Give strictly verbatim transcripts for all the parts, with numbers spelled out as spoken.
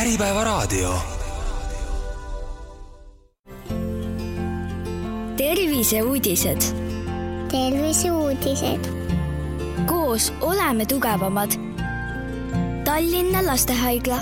Äripäevaraadio. Terviseuudised. Terviseuudised. Koos oleme tugevamad. Tallinna Lastehaigla.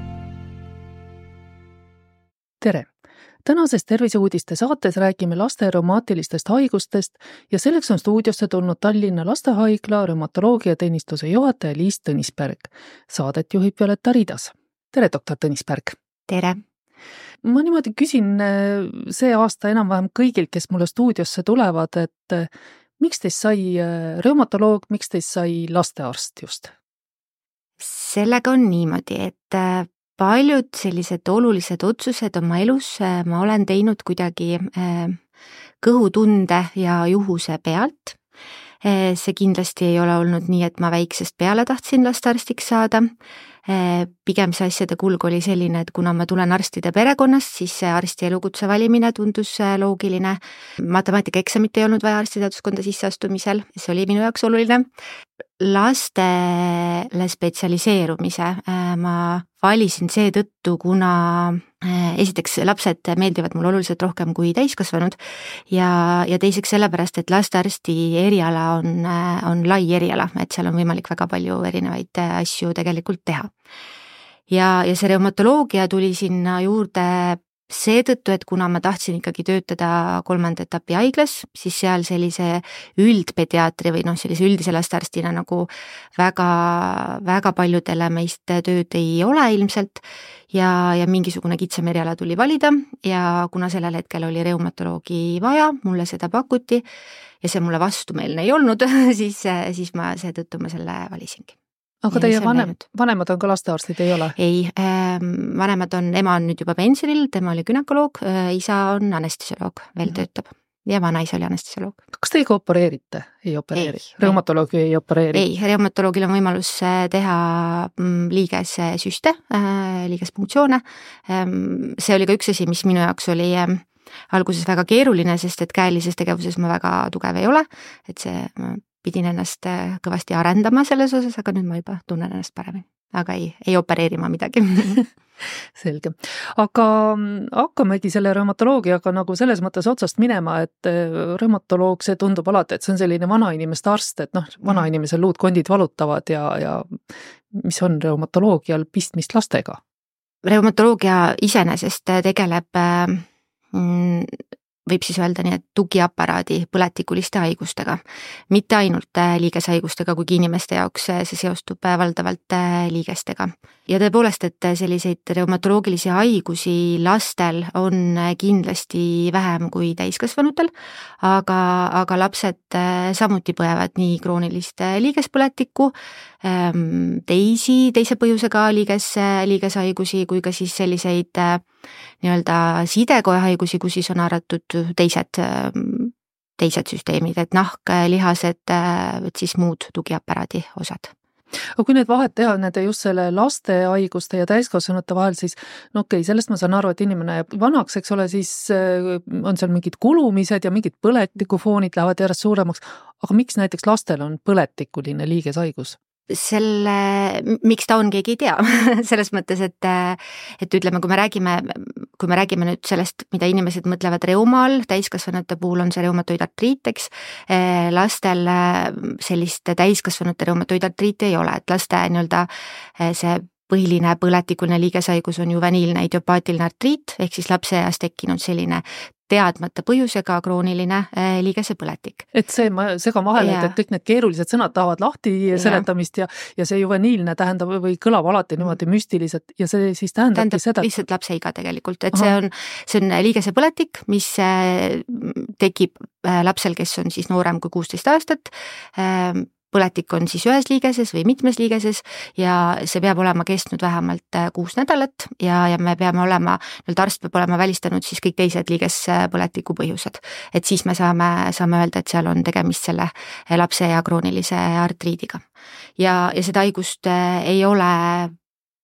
Tere! Tänases terviseuudiste saates räägime laste reumaatilistest haigustest ja selleks on stuudiosse tulnud Tallinna Lastehaigla reumatoloogia teenistuse juhataja Liis Tõnisberg. Saadet juhib Violeta Riidas. Tere, doktor Tõnisberg! Tere! Ma niimoodi küsin see aasta enam-vähem kõigilt, kes mulle stuudiosse tulevad, et miks teist sai reumatoloog, miks teist sai lastearst just? Sellega on niimoodi, et paljud sellised olulised otsused oma elus ma olen teinud kuidagi kõhutunde ja juhuse pealt. See kindlasti ei ole olnud nii, et ma väiksest peale tahtsin lastearstiks saada. Pigem see asjade kulg oli selline, et kuna ma tulen arstide perekonnast, siis see arsti elukutse valimine tundus loogiline. Matemaatikaeksamit ei olnud vaja arstiteaduskonda sisseastumisel, see oli minu jaoks oluline. Lastele spetsialiseerumise ma valisin seetõttu, kuna esiteks lapsed meeldivad mulle oluliselt rohkem kui täiskasvanud ja, ja teiseks sellepärast, et lastearsti eriala on, on lai eriala, et seal on võimalik väga palju erinevaid asju tegelikult teha. Ja, ja see reumatoloogia tuli sinna juurde seetõttu, et kuna ma tahtsin ikkagi töötada kolmanda etapi haiglas, siis seal sellise üldpediatri või noh, sellise üldise lastearstina nagu väga, väga paljudele meist tööd ei ole ilmselt ja, ja mingisugune kitsam eriala tuli valida ja kuna sellel hetkel oli reumatoloogi vaja, mulle seda pakuti ja see mulle vastumeelne ei olnud, siis, siis ma seetõttu ma selle valisingi. Aga teie vanem, vanemad on ka lastearstid, ei ole? Ei, vanemad on, ema on nüüd juba pensionil, tema oli gynekoloog, isa on anestesioloog, veel mm. töötab ja vanaisa oli anestesioloog. Kas te ikka opereerite? Ei opereeri? Reumatoloogi ei opereeri? Ei, reumatoloogil on võimalus teha liiges süste, liiges punktsioone. See oli ka üks asi, mis minu jaoks oli alguses väga keeruline, sest et käelises tegevuses ma väga tugev ei ole, et see pidin ennast kõvasti arendama selles osas, aga nüüd ma juba tunnen ennast paremini. Aga ei, ei opereeri ma midagi. Selge. Aga hakkamegi selle reumatoloogiaga nagu selles mõttes otsast minema, et reumatoloog, see tundub alati, et see on selline vanainimeste arst, et noh, vanainimesel luudkondid valutavad ja, ja mis on reumatoloogial pistmist lastega? Reumatoloogia iseenesest tegeleb mm, võib siis öelda nii, et tugiaparaadi põletikuliste haigustega. Mitte ainult liigeshaigustega, kuigi inimeste jaoks see seostub valdavalt liigestega. Ja tõepoolest, et selliseid reumatoloogilisi haigusi lastel on kindlasti vähem kui täiskasvanutel, aga, aga lapsed samuti põevad nii kroonilist liigespõletikku, teisi, teise põhjusega liiges, liigeshaigusi kui ka siis selliseid nii-öelda sidekoehaigusi, kus siis on haaratud teised, teised süsteemid, et nahk, lihased, et siis muud tugiaparaadi osad. Aga kui need vahet teha nende just selle laste haiguste ja täiskasvanute vahel, siis no okei, sellest ma saan aru, et inimene jääb vanaks, eks ole, siis on seal mingid kulumised ja mingid põletikufoonid lähevad järjest suuremaks, aga miks näiteks lastel on põletikuline liigeshaigus? Selle, miks ta on, keegi ei tea, selles mõttes, et, et ütleme, kui me räägime, kui me räägime nüüd sellest, mida inimesed mõtlevad reumal, täiskasvanute puhul on see reumatoidartriit, eks, lastel sellist täiskasvanute reumatoidartriiti ei ole, et laste nii-öelda see põhiline põletikuline liigeshaigus on juveniilne idiopaatiline artriit, ehk siis lapse eas tekkinud selline teadmata põhjusega krooniline liigese põletik. Et see, ma segan vahele, et kõik need keerulised sõnad tahavad lahti seletamist ja, ja see juveniilne tähendab või kõlab alati niimoodi müstiliselt ja see siis tähendabki tähendab seda. Lihtsalt lapse iga tegelikult, et Aha. see on, see on liigese põletik, mis tekib lapsel, kes on siis noorem kui kuusteist aastat, põletik on siis ühes liigeses või mitmes liigeses ja see peab olema kestnud vähemalt kuus nädalat ja, ja me peame olema, nüüd arst peab olema välistanud siis kõik teised liigespõletiku põhjused. Et siis me saame, saame öelda, et seal on tegemist selle lapse ja kroonilise artriidiga. Ja, ja seda haigust ei ole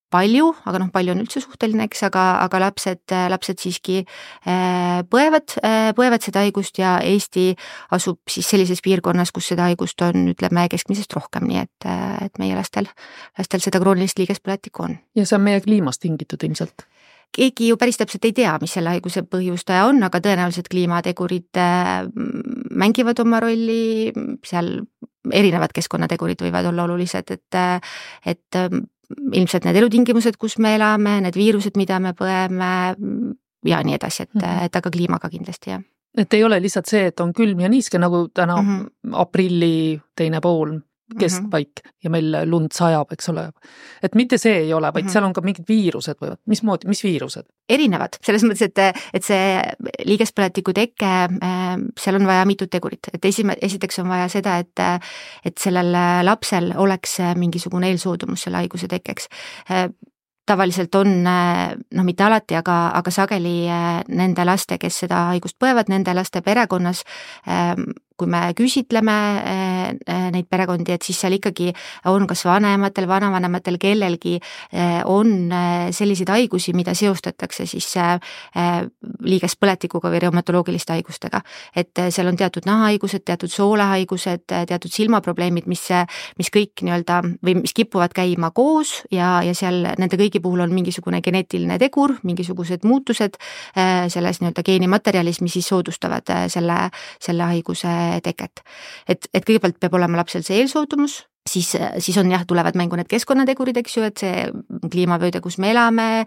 palju, aga noh, palju on üldse suhteline, eks, aga, aga lapsed, lapsed siiski põevad, põevad seda haigust ja Eesti asub siis sellises piirkonnas, kus seda haigust on, ütleme, keskmisest rohkem, nii et, et meie lastel, lastel seda kroonilist liigespõletikku on. Ja see on meie kliimast tingitud ilmselt? Keegi ju päris täpselt ei tea, mis selle haiguse põhjustaja on, aga tõenäoliselt kliimategurid mängivad oma rolli, seal erinevad keskkonnategurid võivad olla olulised, et, et ilmselt need elutingimused, kus me elame, need viirused, mida me põeme ja nii edasi, et, et aga kliimaga kindlasti, jah. Et ei ole lihtsalt see, et on külm ja niiske, nagu täna mm -hmm. aprilli teine pool keskpaik mm -hmm. ja meil lund sajab, eks ole. Et mitte see ei ole, vaid mm -hmm. seal on ka mingid viirused võivad. Mismoodi, mis viirused? Erinevad, selles mõttes, et, et see liigespõletiku teke, seal on vaja mitut tegurit. Et esime, esiteks on vaja seda, et, et sellel lapsel oleks mingisugune eelsoodumus selle haiguse tekkeks. Tavaliselt on, noh mitte alati, aga, aga sageli nende laste, kes seda haigust põevad, nende laste perekonnas, kui me küsitleme neid perekondi, et siis seal ikkagi on kas vanematel, vanavanematel, kellelgi on selliseid haigusi, mida seostatakse siis liigespõletikuga või reumatoloogiliste haigustega. Et seal on teatud nahahaigused, teatud soolehaigused, teatud silmaprobleemid, mis, mis kõik nii-öelda või mis kipuvad käima koos ja, ja seal nende kõigi puhul on mingisugune geneetiline tegur, mingisugused muutused selles nii-öelda geenimaterjalis, mis siis soodustavad selle, selle haiguse teket. Et, et kõigepealt peab olema lapsel see eelsoodumus, siis, siis on jah, tulevad mängu need keskkonnategurid, eks ju, et see kliimavööde, kus me elame,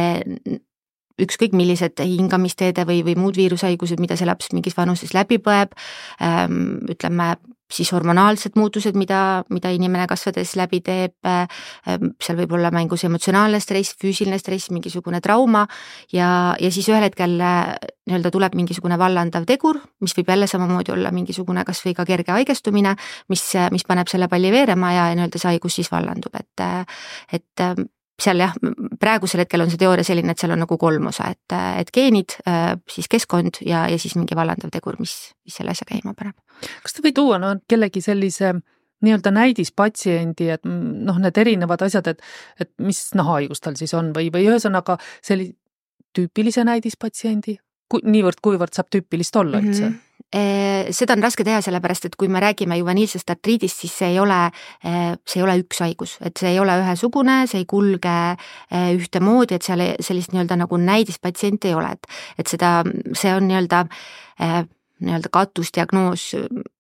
ükskõik millised hingamisteede või, või muud viirushaigused, mida see laps mingis vanuses läbi põeb, ütleme siis hormonaalsed muutused, mida, mida inimene kasvades läbi teeb, seal võib olla mängus emotsionaalne stress, füüsiline stress, mingisugune trauma ja, ja siis ühel hetkel nii-öelda tuleb mingisugune vallandav tegur, mis võib jälle samamoodi olla mingisugune kas või ka kerge haigestumine, mis, mis paneb selle palli veerema ja nii-öelda see haigus siis vallandub, et, et seal jah, praegusel hetkel on see teooria selline, et seal on nagu kolm osa, et, et geenid, siis keskkond ja, ja siis mingi vallandav tegur, mis, mis selle asja käima paneb. Kas te või tuua no, kellegi sellise nii-öelda näidispatsiendi, et noh, need erinevad asjad, et, et mis nahahaigus tal siis on või, või ühesõnaga selli tüüpilise näidispatsiendi, Ku, niivõrd, kuivõrd saab tüüpilist olla üldse? Mm-hmm. Seda on raske teha, sellepärast, et kui me räägime juveniilsest artriidist, siis see ei ole, see ei ole üks haigus, et see ei ole ühesugune, see ei kulge ühtemoodi, et seal sellist nii-öelda nagu näidispatsienti ei ole, et, et seda, see on nii-öelda, nii-öelda katusdiagnoos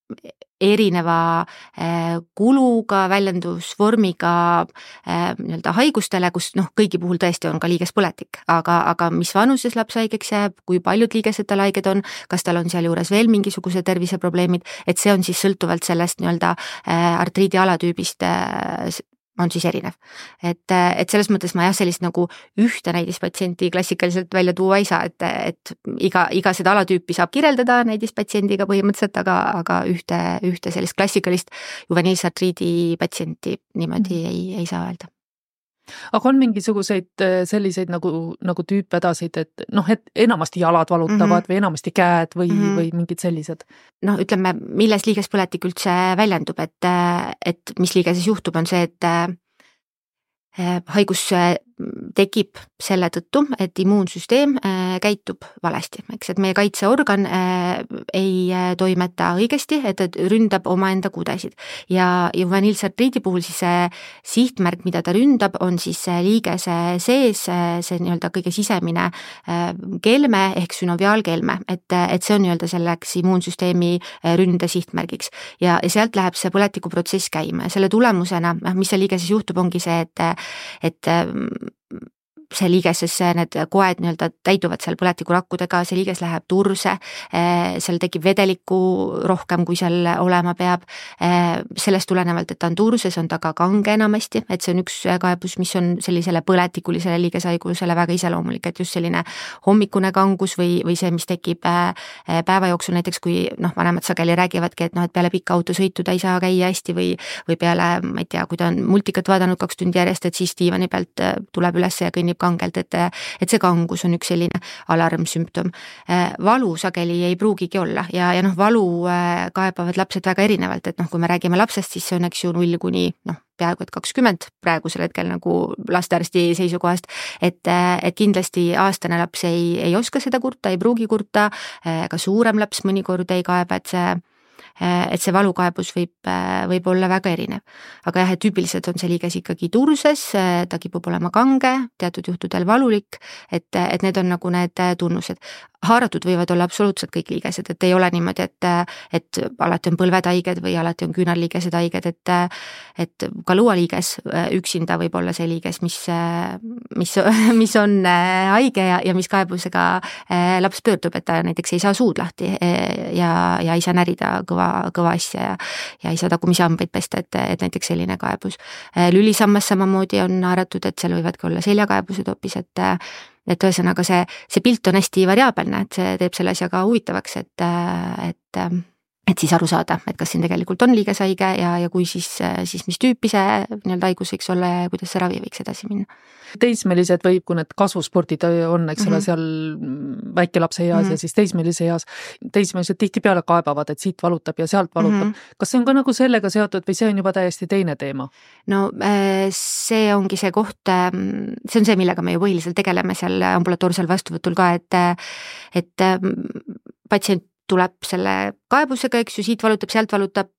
erineva kuluga, väljendusvormiga nii-öelda haigustele, kus noh, kõigi puhul tõesti on ka liigespõletik, aga, aga mis vanuses laps haigeks jääb, kui paljud liigesed tal haiged on, kas tal on seal juures veel mingisugused terviseprobleemid, et see on siis sõltuvalt sellest nii-öelda artriidi alatüübist on siis erinev. Et, et selles mõttes ma jah, sellist nagu ühte näidispatsienti klassikaliselt välja tuua ei saa, et, et iga, iga seda alatüüpi saab kirjeldada näidispatsiendiga põhimõtteliselt, aga, aga ühte, ühte sellist klassikalist juveniilse artriidi patsienti niimoodi mm. ei, ei saa öelda. Aga on mingisuguseid selliseid nagu, nagu tüüpvedasid, et noh, et enamasti jalad valutavad mm-hmm. või enamasti käed või, mm-hmm. või mingid sellised? Noh, ütleme, milles liigespõletik üldse väljendub, et, et mis liigeses juhtub, on see, et haigus tekib selle tõttu, et immuunsüsteem käitub valesti, eks, et meie kaitseorgan ei toimeta õigesti, et ründab omaenda kudesid ja juveniilse artriidi puhul siis see sihtmärk, mida ta ründab, on siis liigese sees, see nii-öelda kõige sisemine kelme ehk sünoviaalkelme, et, et see on nii-öelda selleks immuunsüsteemi ründe sihtmärgiks ja, ja sealt läheb see põletikuprotsess käima ja selle tulemusena, mis seal liigeses juhtub, ongi see, et, et see liigesesse need koed nii-öelda täituvad seal põletikurakkudega, see liiges läheb turse, seal tekib vedelikku rohkem, kui seal olema peab. Sellest tulenevalt, et ta on turses, on ta ka kange enamasti, et see on üks kaebus, mis on sellisele põletikulisele liigeshaigusele väga iseloomulik, et just selline hommikune kangus või, või see, mis tekib päeva jooksul näiteks, kui noh, vanemad sageli räägivadki, et noh, et peale pikka autosõitu ta ei saa käia hästi või, või peale, ma ei tea, kui ta on multikat vaadanud kaks tundi järjest, et siis diivani pealt tuleb üles ja kõnnib käib kangelt, et, et see kangus on üks selline alarmsümptom. Valu sageli ei pruugigi olla ja, ja noh, valu kaebavad lapsed väga erinevalt, et noh, kui me räägime lapsest, siis see on eks ju null kuni noh, peaaegu et kakskümmend praegusel hetkel nagu lastearsti seisukohast, et, et kindlasti aastane laps ei, ei oska seda kurta, ei pruugi kurta, ka suurem laps mõnikord ei kaeba, et see et see valukaebus võib, võib olla väga erinev. Aga jah, et tüüpiliselt on see liiges ikkagi turses, ta kipub olema kange, teatud juhtudel valulik, et, et need on nagu need tunnused. Haaratud võivad olla absoluutselt kõik liigesed, et ei ole niimoodi, et, et alati on põlved haiged või alati on küünarliigesed haiged, et, et ka luualiiges üksinda võib olla see liiges, mis, mis, mis on haige ja, ja mis kaebusega laps pöördub, et ta näiteks ei saa suud lahti ja, ja ei saa närida kõva, kõva asja ja, ja ei saa tagumisi hambaid pesta, et, et näiteks selline kaebus. Lülisammas samamoodi on haaratud, et seal võivadki olla seljakaebused hoopis, et et ühesõnaga see, see pilt on hästi variaabelne, et see teeb selle asjaga huvitavaks, et, et, et siis aru saada, et kas siin tegelikult on liigeshaige ja, ja kui siis, siis mis tüüpi see nii-öelda haigus võiks olla ja kuidas see ravi võiks edasi minna. Teismelised võib, kui need kasvuspordid on, eks ole, mm -hmm. seal väikelapse eas mm -hmm. ja siis teismelise eas, teismelised tihti peale kaebavad, et siit valutab ja sealt valutab. Mm -hmm. Kas see on ka nagu sellega seotud või see on juba täiesti teine teema? No see ongi see koht, see on see, millega me ju põhiliselt tegeleme seal ambulatoorsel vastuvõtul ka, et, et patsient tuleb selle kaebusega, eks ju, siit valutab, sealt valutab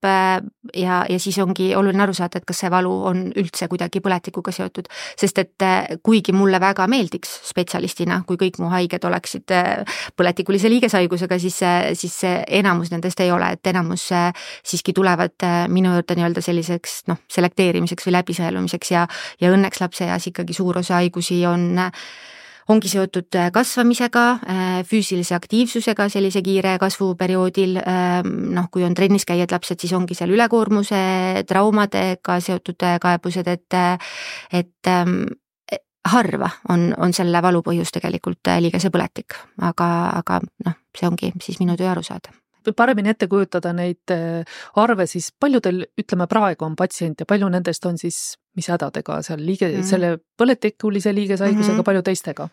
ja, ja siis ongi oluline aru saada, et kas see valu on üldse kuidagi põletikuga seotud, sest et kuigi mulle väga meeldiks spetsialistina, kui kõik mu haiged oleksid põletikulise liigeshaigusega, siis, siis enamus nendest ei ole, et enamus siiski tulevad minu juurde nii-öelda selliseks noh, selekteerimiseks või läbisõelumiseks ja, ja õnneks lapse eas ikkagi suur osa haigusi on ongi seotud kasvamisega, füüsilise aktiivsusega sellise kiire kasvuperioodil, noh, kui on trennis käijad lapsed, siis ongi seal ülekoormuse, traumadega seotud kaebused, et, et harva on, on selle valu põhjus tegelikult liigese põletik, aga, aga noh, see ongi siis minu töö aru saada. Paremini ette kujutada neid arve, siis paljudel, ütleme praegu on patsient ja palju nendest on siis mis hädadega seal liige, mm -hmm. selle põletikulise liigeshaigusega mm -hmm. palju teistega?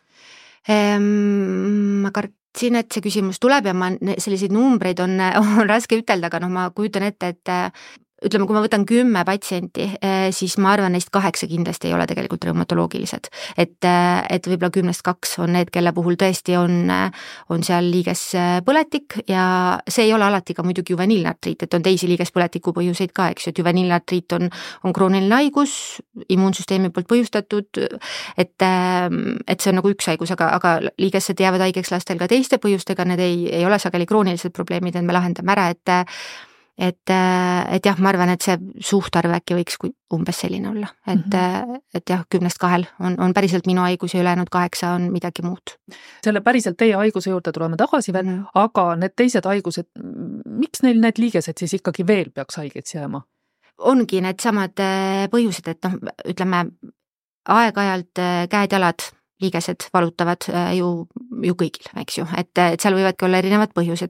Ehm, ma kartsin, et see küsimus tuleb ja ma selliseid numbreid on, on raske ütelda, aga noh, ma kujutan ette, et ütleme, kui ma võtan kümme patsienti, siis ma arvan, neist kaheksa kindlasti ei ole tegelikult reumatoloogilised. Et, et võib-olla kümnest kaks on need, kelle puhul tõesti on, on seal liiges põletik ja see ei ole alati ka muidugi juveniilne artriit, et on teisi liigespõletiku põhjuseid ka, eks ju, et juveniilne artriit on, on krooniline haigus, immuunsüsteemi poolt põhjustatud, et, et see on nagu üks haigus, aga, aga liigesed jäävad haigeks lastel ka teiste põhjustega, need ei, ei ole sageli kroonilised probleemid, need me lahendame ära, et et, et jah, ma arvan, et see suhtarv äkki võiks umbes selline olla, et, mm -hmm. et jah, kümnest kahel on, on päriselt minu haigus ja ülejäänud kaheksa on midagi muud. Selle päriselt teie haiguse juurde tuleme tagasi veel, mm -hmm. aga need teised haigused, miks neil need liigesed siis ikkagi veel peaks haigeks jääma? Ongi need samad põhjused, et noh, ütleme aeg-ajalt käed-jalad liigesed valutavad ju, ju kõigil, eks ju, et, et seal võivadki olla erinevad põhjused.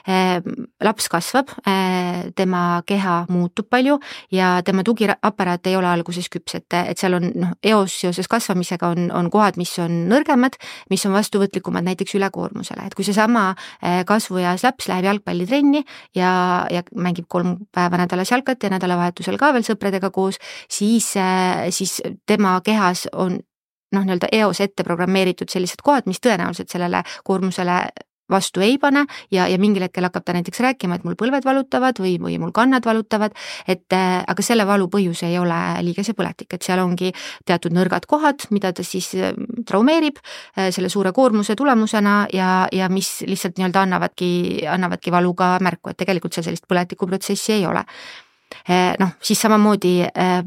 Laps kasvab, tema keha muutub palju ja tema tugiaparaat ei ole alguses küps, et, et seal on noh, eos seoses kasvamisega on, on kohad, mis on nõrgemad, mis on vastuvõtlikumad näiteks ülekoormusele, et kui seesama kasvueas laps läheb jalgpallitrenni ja, ja mängib kolm päeva nädalas jalkat ja nädalavahetusel ka veel sõpradega koos, siis, siis tema kehas on noh, nii-öelda eos ette programmeeritud sellised kohad, mis tõenäoliselt sellele koormusele vastu ei pane ja, ja mingil hetkel hakkab ta näiteks rääkima, et mul põlved valutavad või, või mul kannad valutavad, et aga selle valu põhjus ei ole liigese põletik, et seal ongi teatud nõrgad kohad, mida ta siis traumeerib selle suure koormuse tulemusena ja, ja mis lihtsalt nii-öelda annavadki, annavadki valuga märku, et tegelikult seal sellist põletikuprotsessi ei ole. Noh, siis samamoodi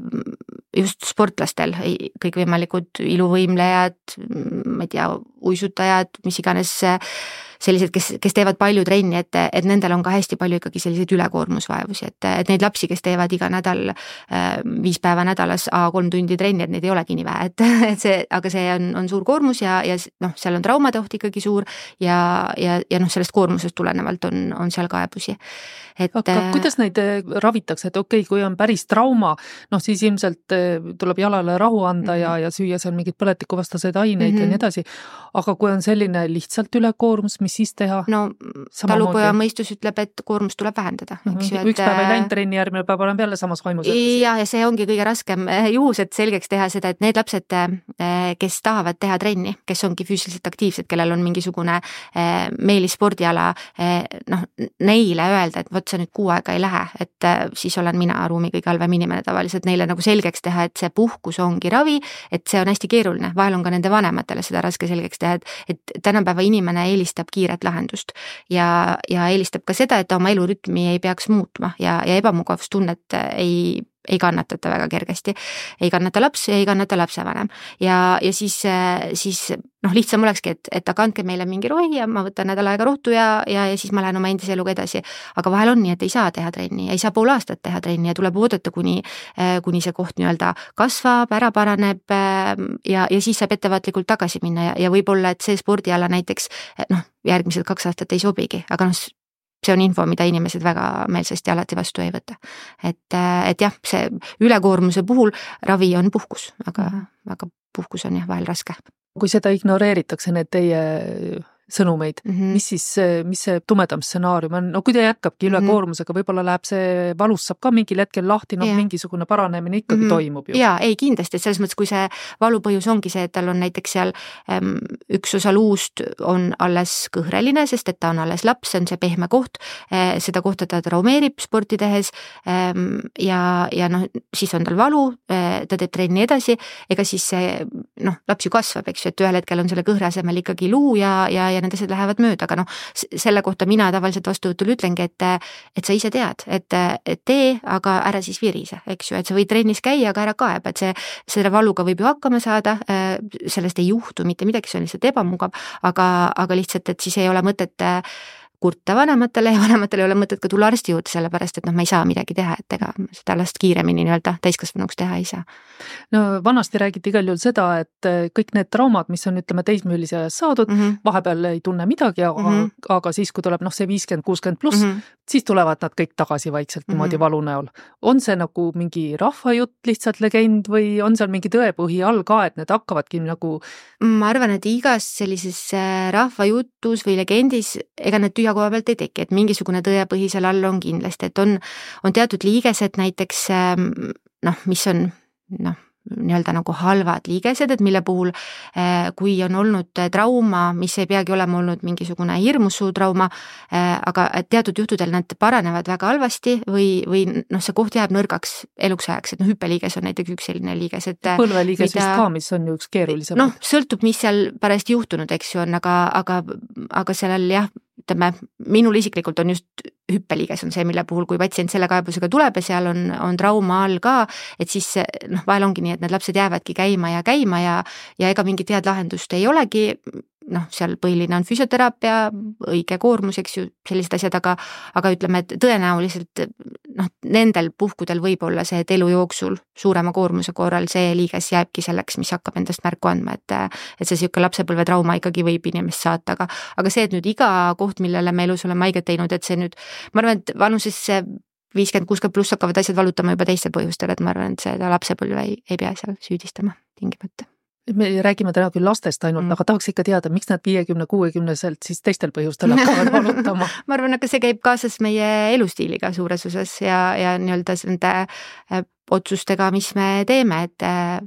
just sportlastel, kõikvõimalikud iluvõimlejad, ma ei tea, uisutajad, mis iganes sellised, kes, kes teevad palju trenni, et, et nendel on ka hästi palju ikkagi selliseid ülekoormusvaevusi, et, et neid lapsi, kes teevad iga nädal viis päeva nädalas A kolm tundi trenni, et neid ei olegi nii vähe, et, et see, aga see on, on suur koormus ja, ja noh, seal on traumade oht ikkagi suur ja, ja, ja noh, sellest koormusest tulenevalt on, on seal kaebusi. Et, aga kuidas neid ravitakse, et okei okay,, kui on päris trauma, noh siis ilmselt tuleb jalale rahu anda mm -hmm. ja, ja süüa seal mingid põletikuvastased aineid mm -hmm. ja nii edasi, aga kui on selline lihtsalt ülekoormus, mis siis teha? No talupoja mõistus ütleb, et koormust tuleb vähendada. Mm -hmm. Üks päev ei läinud trenni, järgmine päev olen peale samas vaimus. Ja, ja see ongi kõige raskem juhus, et selgeks teha seda, et need lapsed, kes tahavad teha trenni, kes ongi füüsiliselt aktiivsed, kellel on mingisugune meelisspordiala, noh, neile öelda, et vot sa nüüd kuu aega ei lähe, et siis olen mina ruumi kõige halvem inimene tavaliselt, neile nagu selgeks teha, et see puhkus ongi ravi, et see on hästi keeruline, vahel on ka nende vanematele seda raske selgeks teha, et, et tänapäeva inimene eelistab kiiret lahendust ja, ja eelistab ka seda, et oma elurütmi ei peaks muutma ja, ja ebamugavustunnet ei ei kannatata väga kergesti, ei kannata laps ja ei kannata lapsevanem ja, ja siis, siis noh, lihtsam olekski, et, et aga andke meile mingi rohi ja ma võtan nädal aega rohtu ja, ja, ja siis ma lähen oma endise eluga edasi, aga vahel on nii, et ei saa teha trenni, ei saa pool aastat teha trenni ja tuleb oodata, kuni, kuni see koht nii-öelda kasvab, ära paraneb ja, ja siis saab ettevaatlikult tagasi minna ja, ja võib-olla, et see spordiala näiteks noh, järgmised kaks aastat ei sobigi, aga noh, see on info, mida inimesed väga meelsasti alati vastu ei võta. Et, et jah, see ülekoormuse puhul ravi on puhkus, aga, aga puhkus on jah vahel raske. Kui seda ignoreeritakse, need teie sõnumeid, mm -hmm. mis siis, mis see tumedam stsenaarium on, no kui ta jätkabki ülekoormusega, võib-olla läheb see valus saab ka mingil hetkel lahti, noh mingisugune paranemine ikkagi mm -hmm. toimub ju. Jaa, ei kindlasti, et selles mõttes, kui see valupõhjus ongi see, et tal on näiteks seal ähm, üks osa luust on alles kõhreline, sest et ta on alles laps, see on see pehme koht, äh, seda kohta ta traumeerib sporti tehes ähm, ja, ja noh, siis on tal valu, äh, ta teeb trenni edasi, ega siis see noh, laps ju kasvab, eks ju, et ühel hetkel on selle kõhre asemel ikkagi luu ja, ja ja need asjad lähevad mööda, aga noh, selle kohta mina tavaliselt vastuvõtul ütlengi, et, et sa ise tead, et, et tee, aga ära siis virise, eks ju, et sa võid trennis käia, aga ära kaeba, et see, selle valuga võib ju hakkama saada, sellest ei juhtu mitte midagi, see on lihtsalt ebamugav, aga, aga lihtsalt, et siis ei ole mõtet kurta vanematele ja vanematele ei ole mõtet ka tulla arsti juurde, sellepärast, et noh, ma ei saa midagi teha, et ega seda last kiiremini nii-öelda täiskasvanuks teha ei saa. No vanasti räägiti igal juhul seda, et kõik need traumad, mis on, ütleme, teismüülise ajas saadud, mm -hmm. vahepeal ei tunne midagi, aga, mm -hmm. aga siis, kui tuleb noh, see viiskümmend kuuskümmend pluss, mm -hmm. siis tulevad nad kõik tagasi vaikselt niimoodi mm -hmm. valu näol. On see nagu mingi rahvajutt, lihtsalt legend või on seal mingi tõepõhi all ka, et need hakkavadki nagu? Ma arvan, et igas sellises rahvajutus või legendis, ega need tühja koha pealt ei teki, et mingisugune tõepõhi seal all on kindlasti, et on, on teatud liigesed näiteks noh, mis on noh, nii-öelda nagu halvad liigesed, et mille puhul kui on olnud trauma, mis ei peagi olema olnud mingisugune hirmus suur trauma, aga teatud juhtudel nad paranevad väga halvasti või, või noh, see koht jääb nõrgaks eluks ajaks, et noh, hüppeliiges on näiteks üks selline liiges, et põlveliiges mida, vist ka, mis on ju üks keerulisem. Noh, sõltub, mis seal parajasti juhtunud, eks ju on, aga, aga, aga sellel jah, ütleme, minul isiklikult on just hüppeliiges on see, mille puhul, kui patsient selle kaebusega tuleb ja seal on, on trauma all ka, et siis noh, vahel ongi nii, et need lapsed jäävadki käima ja käima ja, ja ega mingit head lahendust ei olegi, noh, seal põhiline on füsioteraapia, õige koormus, eks ju, sellised asjad, aga, aga ütleme, et tõenäoliselt noh, nendel puhkudel võib olla see, et elu jooksul suurema koormuse korral see liiges jääbki selleks, mis hakkab endast märku andma, et, et see sihuke lapsepõlvetrauma ikkagi võib inimest saata, aga, aga see, et nüüd iga koht, millele me elus oleme haiget teinud, et see nüüd, ma arvan, et vanuses viiskümmend kuuskümmend pluss hakkavad asjad valutama juba teistel põhjustel, et ma arvan, et seda lapsepõlve ei, ei pea seal süüdistama tingimata. Me räägime täna küll lastest ainult mm., aga tahaks ikka teada, miks nad viiekümne kuuekümneselt siis teistel põhjustel hakkavad valutama? Ma arvan, aga see käib kaasas meie elustiiliga suures osas ja, ja nii-öelda nende otsustega, mis me teeme, et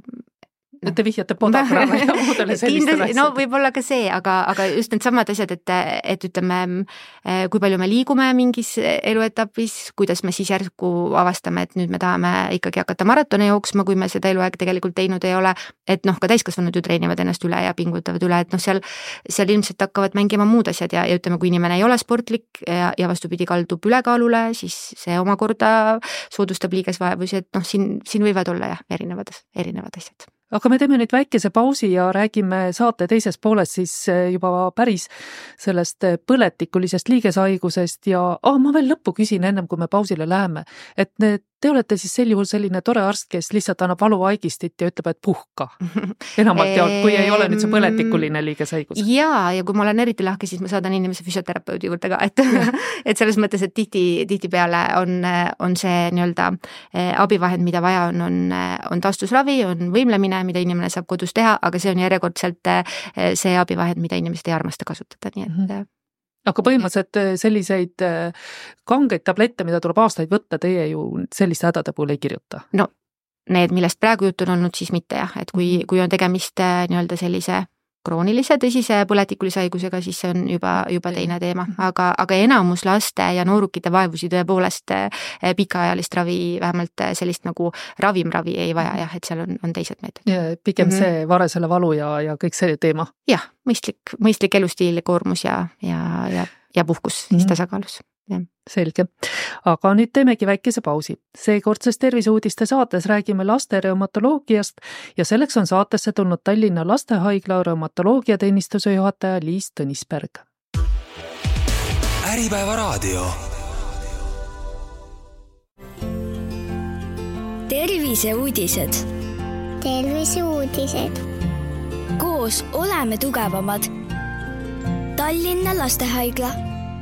et te vihjate podagrama ja muudele sellistele asjadele. No võib-olla ka see, aga, aga just need samad asjad, et, et ütleme, kui palju me liigume mingis eluetapis, kuidas me siis järsku avastame, et nüüd me tahame ikkagi hakata maratone jooksma, kui me seda eluaeg tegelikult teinud ei ole, et noh, ka täiskasvanud ju treenivad ennast üle ja pingutavad üle, et noh, seal, seal ilmselt hakkavad mängima muud asjad ja, ja ütleme, kui inimene ei ole sportlik ja, ja vastupidi kaldub ülekaalule, siis see omakorda soodustab liigesvaevusi, et noh, siin, siin võivad olla jah, erinevad, erinevad asjad. aga me teeme nüüd väikese pausi ja räägime saate teises pooles siis juba päris sellest põletikulisest liigeshaigusest ja oh, ma veel lõppu küsin ennem, kui me pausile läheme, et need, te olete siis sel juhul selline tore arst, kes lihtsalt annab valuaigistit ja ütleb, et puhka. Enamalt ja kui ei ole nüüd see põletikuline liigeshaigus. Jaa, ja kui ma olen eriti lahke, siis ma saadan inimese füsioterapeudi juurde ka, et, et selles mõttes, et tihti, tihti peale on, on see nii-öelda abivahend, mida vaja on, on, on taastusravi, on võimlemine, mida inimene saab kodus teha, aga see on järjekordselt see abivahend, mida inimesed ei armasta kasutada, nii et mm-hmm. Aga põhimõtteliselt selliseid kangeid tablette, mida tuleb aastaid võtta, teie ju selliste hädade puhul ei kirjuta? No need, millest praegu juttu on olnud, siis mitte jah, et kui, kui on tegemist nii-öelda sellise kroonilise tõsise põletikulise haigusega, siis see on juba, juba teine teema, aga, aga enamus laste ja noorukite vaevusi tõepoolest pikaajalist ravi, vähemalt sellist nagu ravimravi ei vaja jah, et seal on, on teised meetod. Pigem mm-hmm. see varesele valu ja, ja kõik see teema. Jah, mõistlik, mõistlik elustiil, koormus ja, ja, ja, ja puhkus siis mm-hmm. tasakaalus. Ja. Selge. Aga nüüd teemegi väikese pausi. Seekordses terviseuudiste saates räägime laste reumatoloogiast ja selleks on saatesse tulnud Tallinna Lastehaigla reumatoloogiateenistuse juhataja Liis Tõnisberg. Äripäeva raadio. Terviseuudised. Terviseuudised. Koos oleme tugevamad. Tallinna Lastehaigla.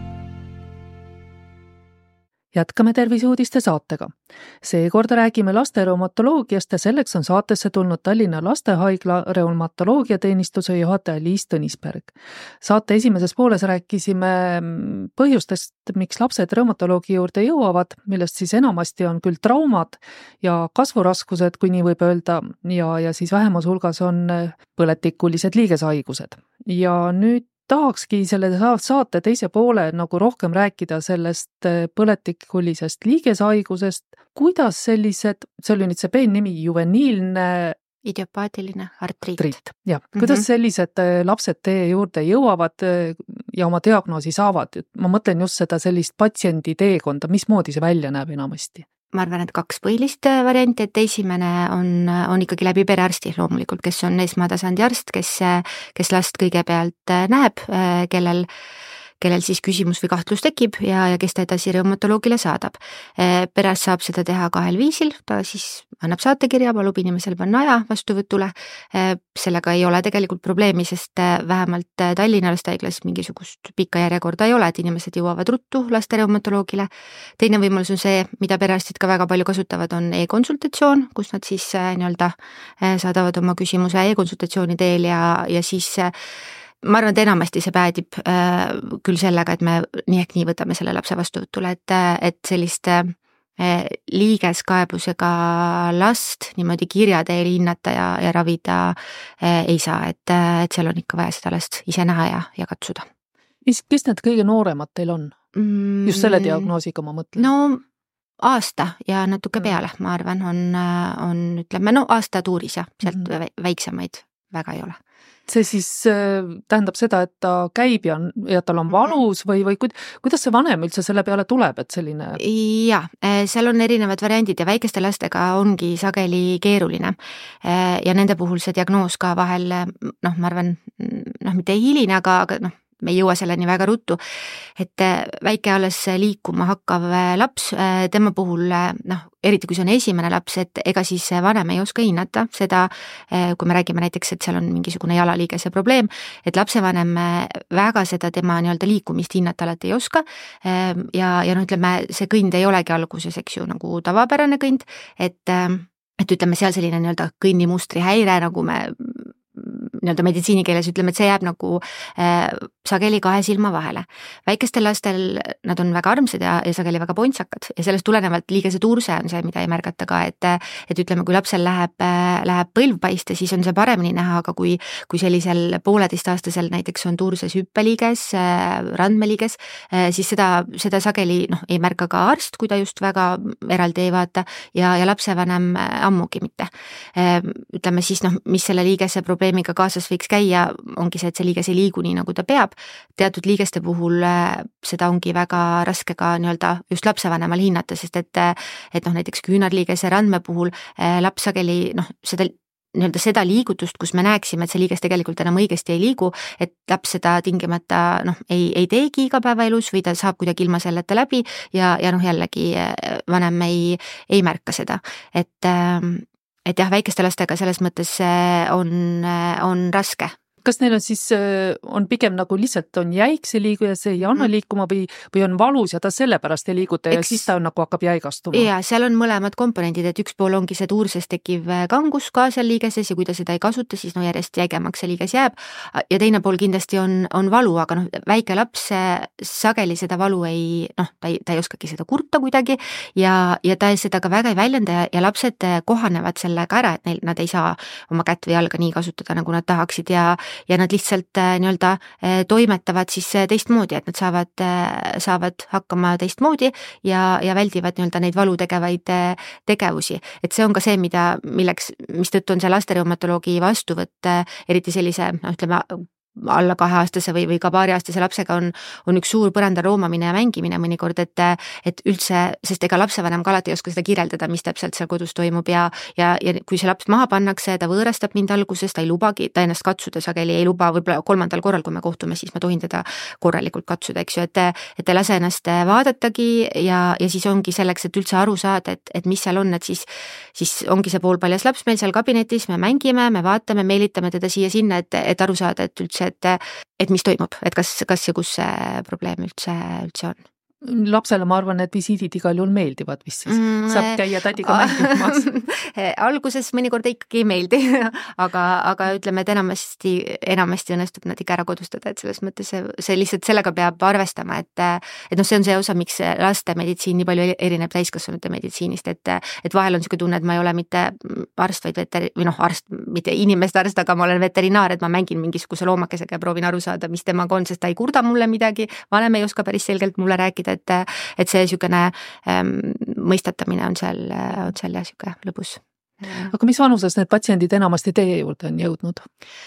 Jätkame terviseuudiste saatega. Seekord räägime laste reumatoloogiast ja selleks on saatesse tulnud Tallinna Lastehaigla reumatoloogiateenistuse juhataja Liis Tõnisberg. Saate esimeses pooles rääkisime põhjustest, miks lapsed reumatoloogi juurde jõuavad, millest siis enamasti on küll traumad ja kasvuraskused, kui nii võib öelda, ja, ja siis vähemas hulgas on põletikulised liigeshaigused. Ja nüüd tahakski selle saate teise poole nagu rohkem rääkida sellest põletikulisest liigeshaigusest, kuidas sellised, see oli nüüd see peen-nimi, juveniilne idiopaatiline artriit. artriit. Ja, kuidas mm-hmm. sellised lapsed teie juurde jõuavad ja oma diagnoosi saavad? Ma mõtlen just seda sellist patsiendi teekonda, mismoodi see välja näeb enamasti? Ma arvan, et kaks põhilist varianti, et esimene on, on ikkagi läbi perearsti loomulikult, kes on esmatasandi arst, kes, kes last kõigepealt näeb, kellel, kellel siis küsimus või kahtlus tekib ja, ja kes ta edasi reumatoloogile saadab. Perearst saab seda teha kahel viisil, ta siis annab saatekirja, palub inimesel panna aja vastuvõtule. Sellega ei ole tegelikult probleemi, sest vähemalt Tallinna Lastehaiglas mingisugust pikka järjekorda ei ole, et inimesed jõuavad ruttu laste reumatoloogile. Teine võimalus on see, mida perearstid ka väga palju kasutavad, on e-konsultatsioon, kus nad siis nii-öelda saadavad oma küsimuse e-konsultatsiooni teel ja, ja siis ma arvan, et enamasti see päädib äh, küll sellega, et me nii ehk nii võtame selle lapse vastuvõtule, et, et sellist äh, liigeskaebusega last niimoodi kirja teel hinnata ja, ja ravida äh, ei saa, et, et seal on ikka vaja seda last ise näha ja, ja katsuda. Mis, kes need kõige nooremad teil on? Mm, just selle diagnoosiga ma mõtlen. No aasta ja natuke peale, ma arvan, on, on ütleme, no aasta tuuris ja sealt mm-hmm. väiksemaid väga ei ole. See siis tähendab seda, et ta käib ja, ja tal on valus või, või kuidas see vanem üldse selle peale tuleb, et selline? Ja, seal on erinevad variandid ja väikeste lastega ongi sageli keeruline ja nende puhul see diagnoos ka vahel, noh, ma arvan, noh, mitte hiline, aga, aga noh, me ei jõua selleni väga ruttu, et väike alles liikuma hakkav laps, tema puhul, noh, eriti kui see on esimene laps, et ega siis vanem ei oska hinnata seda, kui me räägime näiteks, et seal on mingisugune jalaliigese probleem, et lapsevanem väga seda tema nii-öelda liikumist hinnata alati ei oska ja, ja no ütleme, see kõnd ei olegi alguses, eks ju, nagu tavapärane kõnd, et, et ütleme seal selline nii-öelda kõnnimustri häire, nagu me nii-öelda meditsiinikeeles ütleme, et see jääb nagu äh, sageli kahe silma vahele. Väikestel lastel nad on väga armsad ja, ja sageli väga pontsakad ja sellest tulenevalt liigese tuurse on see, mida ei märgata ka, et, et ütleme, kui lapsel läheb, äh, läheb põlv paiste, siis on see paremini näha, aga kui, kui sellisel pooleteistaastasel näiteks on tuurses hüppeliiges, äh, randmeliiges, äh, siis seda, seda sageli noh, ei märka ka arst, kui ta just väga eraldi ei vaata ja, ja lapsevanem ammugi mitte. Äh, ütleme siis, noh, mis selle liigese probleemiga kaasas võiks käia, ongi see, et see liiges ei liigu nii, nagu ta peab. Teatud liigeste puhul seda ongi väga raske ka nii-öelda just lapsevanemal hinnata, sest et, et noh, näiteks küünarliigese randme puhul laps sageli, noh, seda nii-öelda seda liigutust, kus me näeksime, et see liiges tegelikult enam õigesti ei liigu, et laps seda tingimata noh, ei, ei teegi igapäevaelus või ta saab kuidagi ilma selleta läbi ja, ja noh, jällegi vanem ei, ei märka seda, et, et jah, väikeste lastega selles mõttes on, on raske. Kas neil on siis, on pigem nagu lihtsalt on jäik see liigu ja see ei anna liikuma või, või on valus ja ta sellepärast ei liiguta ja Eks, siis ta on, nagu hakkab jäigastuma? Ja seal on mõlemad komponendid, et üks pool ongi see tuurses tekiv kangus ka seal liigeses ja kui ta seda ei kasuta, siis no järjest jäigemaks see liiges jääb ja teine pool kindlasti on, on valu, aga noh, väike laps sageli seda valu ei, noh, ta ei, ta ei oskagi seda kurta kuidagi ja, ja ta seda ka väga ei väljenda ja, ja lapsed kohanevad sellega ära, et neil, nad ei saa oma kätt või jalga nii kasutada, nagu nad tahaksid ja ja nad lihtsalt nii-öelda toimetavad siis teistmoodi, et nad saavad, saavad hakkama teistmoodi ja, ja väldivad nii-öelda neid valutegevaid tegevusi. Et see on ka see, mida, milleks, mis tõttu on see lastereumatoloogi vastuvõtt, eriti sellise, no ütleme, alla kaheaastase või, või ka paariaastase lapsega on, on üks suur põranda roomamine ja mängimine mõnikord, et, et üldse, sest ega lapsevanem ka alati ei oska seda kirjeldada, mis täpselt seal kodus toimub ja, ja, ja kui see laps maha pannakse, ta võõrastab mind alguses, ta ei lubagi, ta ennast katsuda sageli ei luba, võib-olla kolmandal korral, kui me kohtume, siis ma tohin teda korralikult katsuda, eks ju, et, et ta lase ennast vaadatagi ja, ja siis ongi selleks, et üldse aru saada, et, et mis seal on, et siis, siis ongi see poolpaljas laps meil seal kabinetis, me mängime, me vaatame, meelitame teda siia-sinna, et, et aru saada, et üldse et, et mis toimub, et kas, kas ja kus see probleem üldse, üldse on. Lapsele ma arvan, et visiidid igal juhul meeldivad vist siis. Mm, Saab käia tädiga mängimas. Alguses mõnikord ikkagi ei meeldi, aga, aga ütleme, et enamasti, enamasti õnnestub nad ikka ära kodustada, et selles mõttes see, see lihtsalt sellega peab arvestama, et, et noh, see on see osa, miks laste meditsiin nii palju erineb täiskasvanute meditsiinist, et, et vahel on niisugune tunne, et ma ei ole mitte arst, vaid veteri-, või noh, arst, mitte inimeste arst, aga ma olen veterinaar, et ma mängin mingisuguse loomakesega ja proovin aru saada, mis temaga on, sest ta ei kurda mulle midagi, vanem ei oska päris selgelt mulle rääkida, et, et see niisugune ähm, mõistatamine on seal, on seal jah niisugune lõbus. Aga mis vanuses need patsiendid enamasti teie juurde on jõudnud?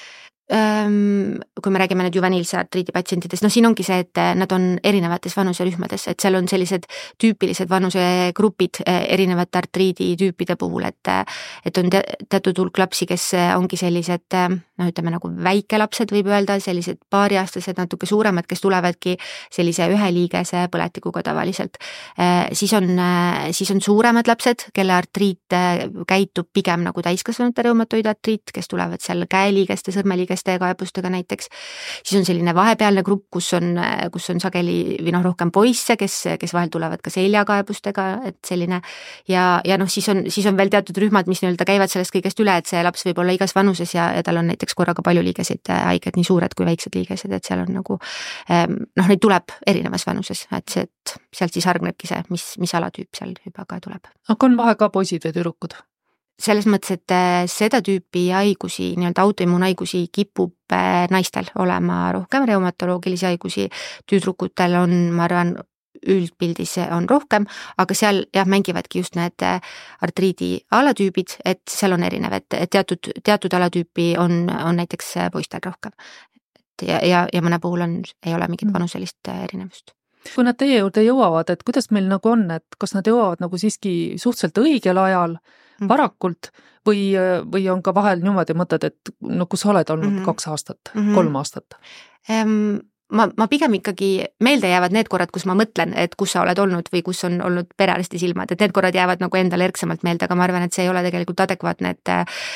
Kui me räägime nüüd juveniilse artriidi patsientidest, no siin ongi see, et nad on erinevates vanuserühmades, et seal on sellised tüüpilised vanusegrupid erinevate artriidi tüüpide puhul, et, et on teatud hulk lapsi, kes ongi sellised, no ütleme nagu väikelapsed võib öelda, sellised paariaastased, natuke suuremad, kes tulevadki sellise ühe liigese põletikuga tavaliselt. Siis on, siis on suuremad lapsed, kelle artriit käitub pigem nagu täiskasvanute reumatoidartriit, kes tulevad seal käeliigeste, sõrmeliigeste kaebustega näiteks, siis on selline vahepealne grupp, kus on, kus on sageli või noh, rohkem poisse, kes, kes vahel tulevad ka seljakaebustega, et selline ja, ja noh, siis on, siis on veel teatud rühmad, mis nii-öelda käivad sellest kõigest üle, et see laps võib olla igas vanuses ja, ja tal on näiteks korraga palju liigesid haiged, nii suured kui väiksed liigesed, et seal on nagu noh, neid tuleb erinevas vanuses, et see, et sealt siis hargnebki see, mis, mis alatüüp seal juba ka tuleb. Aga on vahe ka poisid või tüdrukud? Selles mõttes, et seda tüüpi haigusi, nii-öelda autoimmuunhaigusi kipub naistel olema rohkem, reumatoloogilisi haigusi tüdrukutel on, ma arvan, üldpildis on rohkem, aga seal jah, mängivadki just need artriidi alatüübid, et seal on erinev, et teatud, teatud alatüüpi on, on näiteks poistel rohkem. Ja, ja, ja mõne puhul on, ei ole mingit vanuselist erinevust. Kui nad teie juurde jõuavad, et kuidas meil nagu on, et kas nad jõuavad nagu siiski suhteliselt õigel ajal, varakult või, või on ka vahel niimoodi mõtled, et no kus sa oled olnud mm-hmm. kaks aastat, mm-hmm. kolm aastat? Um, ma, ma pigem ikkagi meelde jäävad need korrad, kus ma mõtlen, et kus sa oled olnud või kus on olnud perearsti silmad, et need korrad jäävad nagu endale erksamalt meelde, aga ma arvan, et see ei ole tegelikult adekvaatne, et,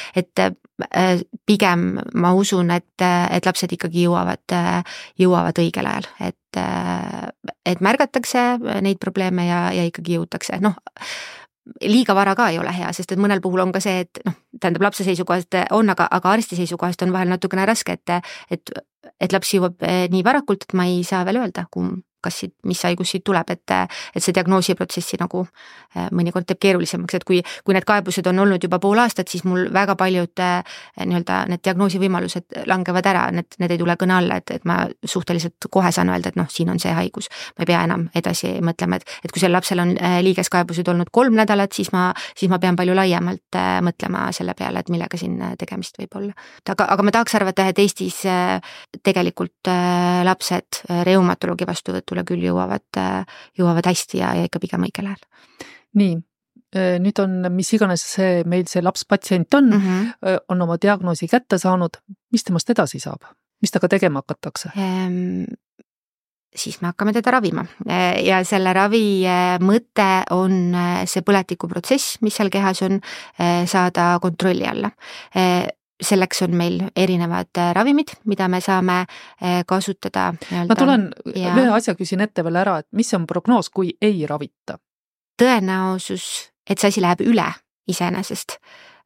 et pigem ma usun, et, et lapsed ikkagi jõuavad, jõuavad õigel ajal, et, et märgatakse neid probleeme ja, ja ikkagi jõutakse, noh, liiga vara ka ei ole hea, sest et mõnel puhul on ka see, et noh, tähendab lapse seisukohast on, aga, aga arsti seisukohast on vahel natukene raske, et, et, et laps jõuab nii varakult, et ma ei saa veel öelda, kum, kas siit, mis haigus siit tuleb, et, et see diagnoosiprotsessi nagu mõnikord teeb keerulisemaks, et kui, kui need kaebused on olnud juba pool aastat, siis mul väga paljud nii-öelda need diagnoosivõimalused langevad ära, need, need ei tule kõne alla, et, et ma suhteliselt kohe saan öelda, et noh, siin on see haigus, ma ei pea enam edasi mõtlema, et, et kui sel lapsel on liigeskaebused olnud kolm nädalat, siis ma, siis ma pean palju laiemalt mõtlema selle peale, et millega siin tegemist võib olla. aga, aga ma tahaks arvata, et Eestis tegelikult lapsed reumatoloogi vastuvõtule küll jõuavad, jõuavad hästi ja, ja ikka pigem õigel ajal. Nii, nüüd on, mis iganes see meil see laps patsient on, mm -hmm. on oma diagnoosi kätte saanud, mis temast edasi saab? Mis taga tegema hakatakse? Ehm, siis me hakkame teda ravima ja selle ravi mõte on see põletikuprotsess, mis seal kehas on, saada kontrolli alla. Selleks on meil erinevad ravimid, mida me saame kasutada. Ma tulen ja... ühe asja küsin ette veel ära, et mis on prognoos, kui ei ravita? Tõenäosus, et see asi läheb üle iseenesest,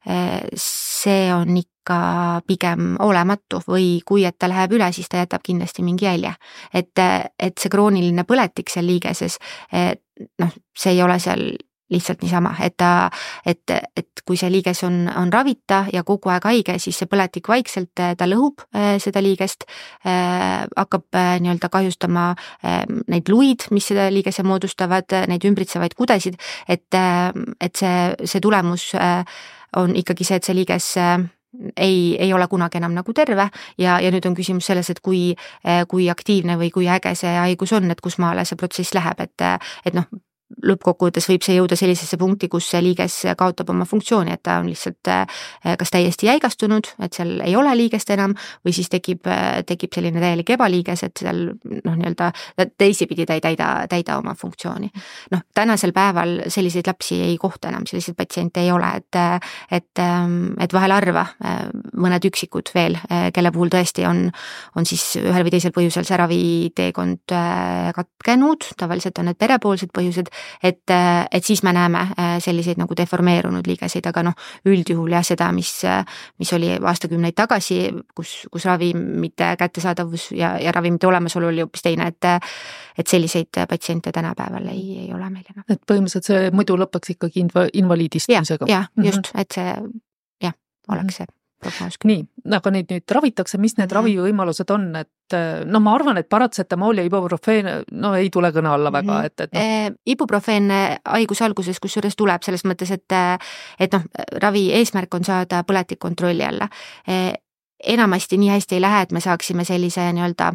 see on ikka pigem olematu või kui et ta läheb üle, siis ta jätab kindlasti mingi jälje. Et, et see krooniline põletik seal liigeses, noh, see ei ole seal lihtsalt niisama, et ta, et, et kui see liiges on, on ravita ja kogu aeg haige, siis see põletik vaikselt, ta lõhub seda liigest, hakkab nii-öelda kahjustama neid luid, mis seda liigese moodustavad, neid ümbritsevaid kudesid, et, et see, see tulemus on ikkagi see, et see liiges ei, ei ole kunagi enam nagu terve ja, ja nüüd on küsimus selles, et kui, kui aktiivne või kui äge see haigus on, et kus maale see protsess läheb, et, et noh, lõppkokkuvõttes võib see jõuda sellisesse punkti, kus see liiges kaotab oma funktsiooni, et ta on lihtsalt kas täiesti jäigastunud, et seal ei ole liigest enam või siis tekib, tekib selline täielik ebaliiges, et seal noh, nii-öelda teisipidi ta ei täida, täida oma funktsiooni. Noh, tänasel päeval selliseid lapsi ei kohta enam, selliseid patsiente ei ole, et, et, et vahel arva mõned üksikud veel, kelle puhul tõesti on, on siis ühel või teisel põhjusel see raviteekond katkenud, tavaliselt on need perepoolsed põhjused, et, et siis me näeme selliseid nagu deformeerunud liigeseid, aga noh, üldjuhul jah, seda, mis, mis oli aastakümneid tagasi, kus, kus ravimite kättesaadavus ja, ja ravimite olemasolu oli hoopis teine, et, et selliseid patsiente tänapäeval ei, ei ole meil enam. Et põhimõtteliselt see muidu lõpeks ikkagi inva, invaliidistumisega. Ja, ja just, mm-hmm. et see jah, oleks see. Nii, aga neid nüüd ravitakse, mis need ravivõimalused on, et no ma arvan, et paratsetamool ja ibuprofeen no ei tule kõne alla väga, et, et no. Ibuprofeen haiguse alguses, kus juures tuleb selles mõttes, et, et noh, ravi eesmärk on saada põletik kontrolli alla. Enamasti nii hästi ei lähe, et me saaksime sellise nii-öelda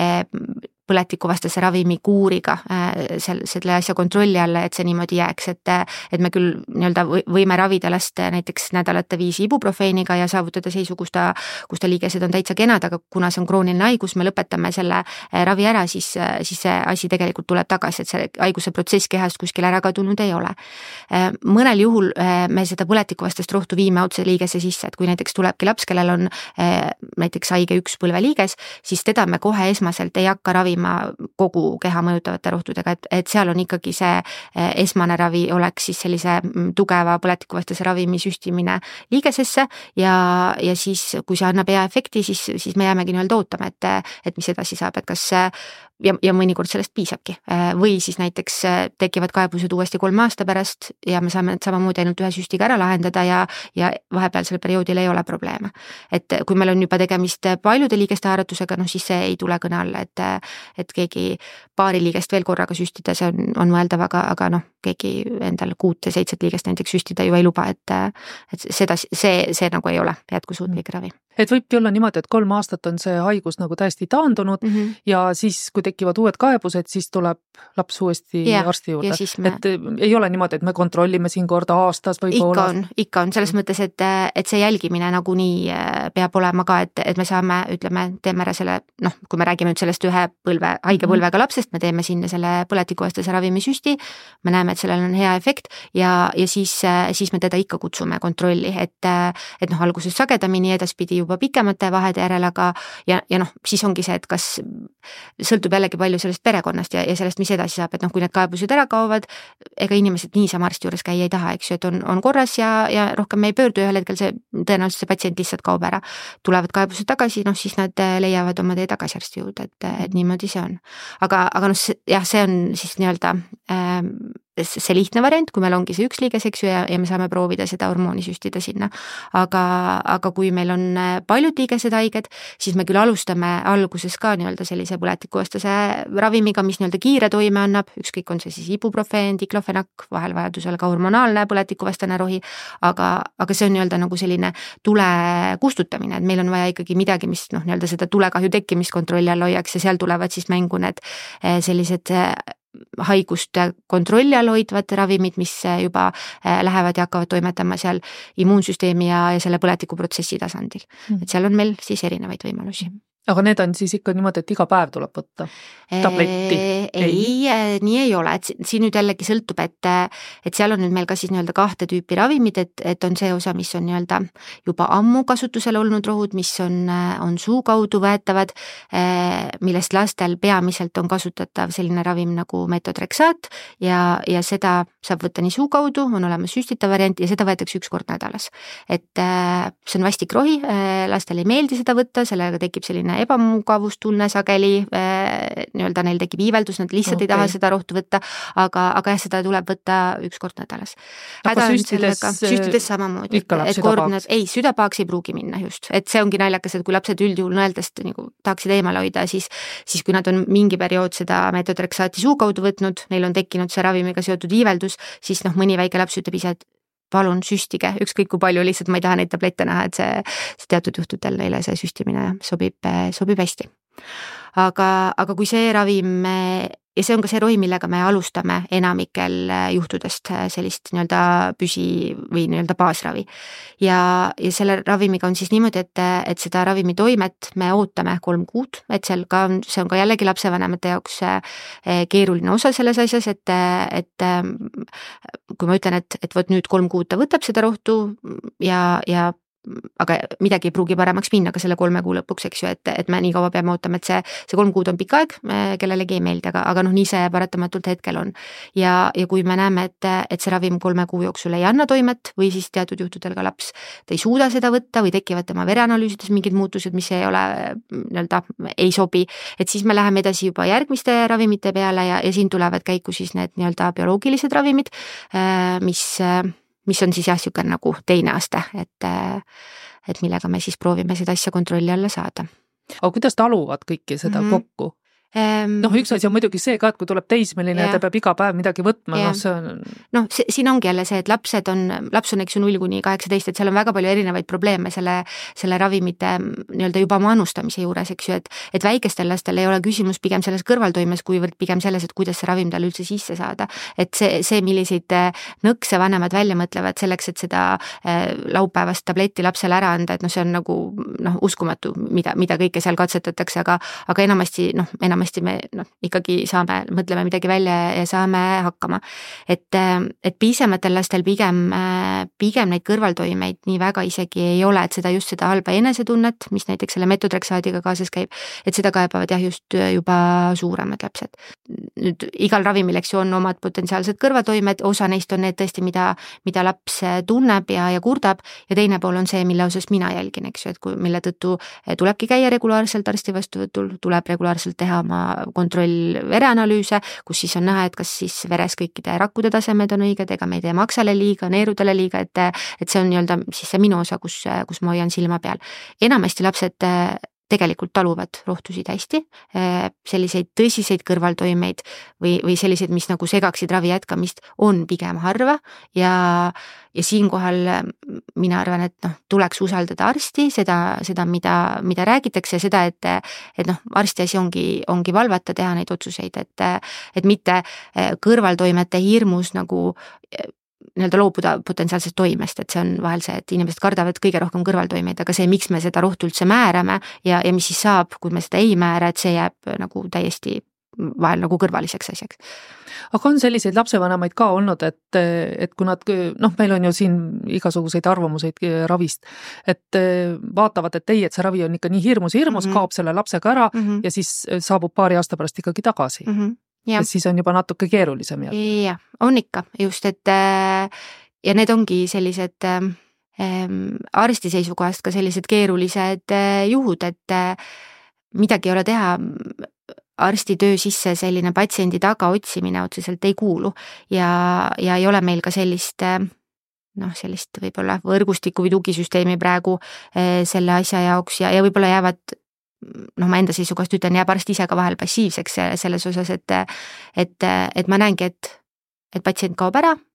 põletikuvastase ravimi kuuriga selle asja kontrolli alla, et see niimoodi jääks, et, et me küll nii-öelda võime ravida last näiteks nädalate viisi ibuprofeeniga ja saavutada seisu, kus ta, kus ta liigesed on täitsa kenad, aga kuna see on krooniline haigus, me lõpetame selle ravi ära, siis, siis see asi tegelikult tuleb tagasi, et see haiguse protsess kehast kuskil ära kadunud ei ole. Mõnel juhul me seda põletikuvastast rohtu viime otse liigese sisse, et kui näiteks tulebki laps, kellel on näiteks haige üks põlveliiges, siis teda me kohe esmaselt ei hakka ravima kogu keha mõjutavate rohtudega, et, et seal on ikkagi see esmane ravi oleks siis sellise tugeva põletikuvastase ravimi süstimine liigesesse ja, ja siis, kui see annab hea efekti, siis, siis me jäämegi nii-öelda ootama, et, et mis edasi saab, et kas ja, ja mõnikord sellest piisabki. Või siis näiteks tekivad kaebused uuesti kolme aasta pärast ja me saame samamoodi ainult ühe süstiga ära lahendada ja, ja vahepealsel perioodil ei ole probleeme. Et kui meil on juba tegemist paljude liigeste haaratusega, noh siis see ei tule kõne alla, et, et keegi paari liigest veel korraga süstida, see on, on mõeldav, aga, aga noh, keegi endal kuut ja seitset liigest näiteks süstida ju ei luba, et, et seda, see, see nagu ei ole jätkusuutlik ravi. Et võibki olla niimoodi, et kolm aastat on see haigus nagu täiesti taandunud mm -hmm. ja siis, kui tekivad uued kaebused, siis tuleb laps uuesti ja, arsti juurde. Me... Et ei ole niimoodi, et me kontrollime siin korda aastas või ikka pool aastas. On, ikka on, selles mõttes, et, et see jälgimine nagu nii peab olema ka, et, et me saame, ütleme, teeme ära selle, noh, kui me räägime nüüd sellest ühe põlve, haige põlvega lapsest, me teeme sinna selle põletikuvastase ravimisüsti, me näeme, et sellel on hea efekt ja, ja siis, siis me teda ikka kutsume kontrolli, et, et noh, alguses sagedamini, edaspidi juba pikemate vahede järel, aga ja, ja noh, siis ongi see, et kas sõltub jällegi palju sellest perekonnast ja, ja sellest, mis edasi saab, et noh, kui need kaebused ära kaovad, ega inimesed niisama arsti juures käia ei taha, eks ju, et on, on korras ja, ja rohkem me ei pöördu, ühel hetkel see tõenäoliselt see patsient lihtsalt kaob ära. Tulevad kaebused tagasi, noh siis nad leiavad oma tee tagasi arsti juurde, et, et niimoodi see on. Aga, aga noh, jah, see on siis nii-öelda äh, see lihtne variant, kui meil ongi see üks liiges, eks ju, ja, ja me saame proovida seda hormooni süstida sinna. Aga, aga kui meil on paljud liigesed haiged, siis me küll alustame alguses ka nii-öelda sellise põletikuvastase ravimiga, mis nii-öelda kiire toime annab, ükskõik on see siis ibuprofeen, diklofenak, vahel vajadusel ka hormonaalne põletikuvastane rohi, aga, aga see on nii-öelda nagu selline tule kustutamine, et meil on vaja ikkagi midagi, mis noh, nii-öelda seda tulekahju tekkimist kontrolli all hoiaks ja seal tulevad siis mängu need sellised haigust kontrolli all hoidvad ravimid, mis juba lähevad ja hakkavad toimetama seal immuunsüsteemi ja, ja selle põletikuprotsessi tasandil. Mm. Et seal on meil siis erinevaid võimalusi. Aga need on siis ikka niimoodi, et iga päev tuleb võtta tabletti? Ei, ei, nii ei ole, et siin nüüd jällegi sõltub, et, et seal on nüüd meil ka siis nii-öelda kahte tüüpi ravimid, et, et on see osa, mis on nii-öelda juba ammu kasutusel olnud rohud, mis on, on suu kaudu võetavad, millest lastel peamiselt on kasutatav selline ravim nagu metodrexaat ja, ja seda saab võtta nii suu kaudu, on olemas süstita variant ja seda võetakse üks kord nädalas. Et see on vastikrohi, lastel ei meeldi seda võtta, sellega tekib selline ebamugavustunne sageli, nii-öelda neil tekib iiveldus, nad lihtsalt okay. ei taha seda rohtu võtta, aga, aga jah, seda tuleb võtta üks kord nädalas. Aga süstides, süstides samamoodi. Ikka läheb südapaaks? Ei, südapaaks ei pruugi minna just. Et see ongi naljakas, et kui lapsed üldjuhul nõeldest nagu tahaksid eemale hoida, siis, siis kui nad on mingi periood seda metodrexaati suu kaudu võtnud, neil on tekkinud see ravimiga seotud iiveldus, siis noh, mõni väike laps ütleb ise, et palun süstige, ükskõik kui palju, lihtsalt ma ei taha neid tablette näha, et see, see teatud juhtudel neile see süstimine sobib, sobib hästi. Aga, aga kui see ravim, ja see on ka see rohi, millega me alustame enamikel juhtudest sellist nii-öelda püsi või nii-öelda baasravi. Ja, ja selle ravimiga on siis niimoodi, et, et seda ravimi toimet me ootame kolm kuud, et seal ka, see on ka jällegi lapsevanemate jaoks keeruline osa selles asjas, et, et kui ma ütlen, et, et võt nüüd kolm kuud ta võtab seda rohtu ja, ja aga midagi ei pruugi paremaks minna ka selle kolme kuu lõpuks, eks ju, et, et me nii kaua peame ootama, et see, see kolm kuud on pikk aeg, kellelegi ei meeldi, aga, aga noh, nii see paratamatult hetkel on. Ja, ja kui me näeme, et, et see ravim kolme kuu jooksul ei anna toimet või siis teatud juhtudel ka laps, ta ei suuda seda võtta või tekivad tema vereanalüüsides mingid muutused, mis ei ole, nii-öelda ei sobi, et siis me läheme edasi juba järgmiste ravimite peale ja, ja siin tulevad käiku siis need nii-öelda bioloogilised ravimid, mis mis on siis jah, siuke nagu teine aste, et, et millega me siis proovime seda asja kontrolli alla saada. Aga kuidas taluvad kõiki seda mm-hmm. kokku? Noh, üks asi on muidugi see ka, et kui tuleb teismeline ja ta peab iga päev midagi võtma, noh see on... Noh, siin ongi jälle see, et lapsed on, laps on eks ju null kuni kaheksateist, et seal on väga palju erinevaid probleeme selle, selle ravimite nii-öelda juba manustamise juures, eks ju, et, et väikestel lastel ei ole küsimus pigem selles kõrvaltoimes, kuivõrd pigem selles, et kuidas see ravim tal üldse sisse saada. Et see, see milliseid nõkse vanemad välja mõtlevad selleks, et seda laupäevast tableti lapsele ära anda, et noh, see on nagu noh, uskumatu, mida, mida kõike seal katsetatakse, aga, aga enamasti, noh, enam me no, ikkagi saame, mõtleme midagi välja ja saame hakkama. Et, et piisamatel lastel pigem, pigem neid kõrvaltoimeid nii väga isegi ei ole, et seda just seda halba enesetunnet, mis näiteks selle metodrexaadiga kaasas käib, et seda kaebavad jah just juba suuremad lapsed. Nüüd igal ravimil, eks ju, on omad potentsiaalsed kõrvaltoimed, osa neist on need tõesti, mida, mida laps tunneb ja, ja kurdab ja teine pool on see, mille osas mina jälgin, eks ju, et kui, mille tõttu tulebki käia regulaarselt arsti vastuvõtul, tuleb regulaarselt teha kontroll vereanalüüse, kus siis on näha, et kas siis veres kõikide rakkude tasemed on õiged, ega me ei tee maksale liiga, neerudele liiga, et, et see on nii-öelda siis see minu osa, kus, kus ma hoian silma peal. Enamasti lapsed tegelikult taluvad rohtusid hästi, selliseid tõsiseid kõrvaltoimeid või, või selliseid, mis nagu segaksid ravi jätkamist, on pigem harva ja, ja siinkohal mina arvan, et noh, tuleks usaldada arsti, seda, seda mida, mida räägitakse ja seda, et, et noh, arsti asi ongi, ongi valvata, teha neid otsuseid, et, et mitte kõrvaltoimete hirmus nagu nii-öelda loobuda potentsiaalsest toimest, et see on vahel see, et inimesed kardavad kõige rohkem kõrvaltoimeid, aga see, miks me seda rohtu üldse määrame ja, ja mis siis saab, kui me seda ei määra, et see jääb nagu täiesti vahel nagu kõrvaliseks asjaks. Aga on selliseid lapsevanemaid ka olnud, et, et kui nad, noh, meil on ju siin igasuguseid arvamuseid ravist, et vaatavad, et ei, et see ravi on ikka nii hirmus, hirmus, mm-hmm. kaob selle lapsega ära mm-hmm. ja siis saabub paari aasta pärast ikkagi tagasi. Mm-hmm. Ja. Et siis on juba natuke keerulisem. Ja, on ikka just, et ja need ongi sellised arsti seisukohast ka sellised keerulised juhud, et midagi ei ole teha, arsti töö sisse selline patsiendi taga otsimine otseselt ei kuulu ja, ja ei ole meil ka sellist noh, sellist võib-olla võrgustiku või tugisüsteemi praegu selle asja jaoks ja, ja võib-olla jäävad noh, ma enda seisukohast ütlen, jääb arst ise ka vahel passiivseks selles osas, et, et, et ma näengi, et, et patsient kaob ära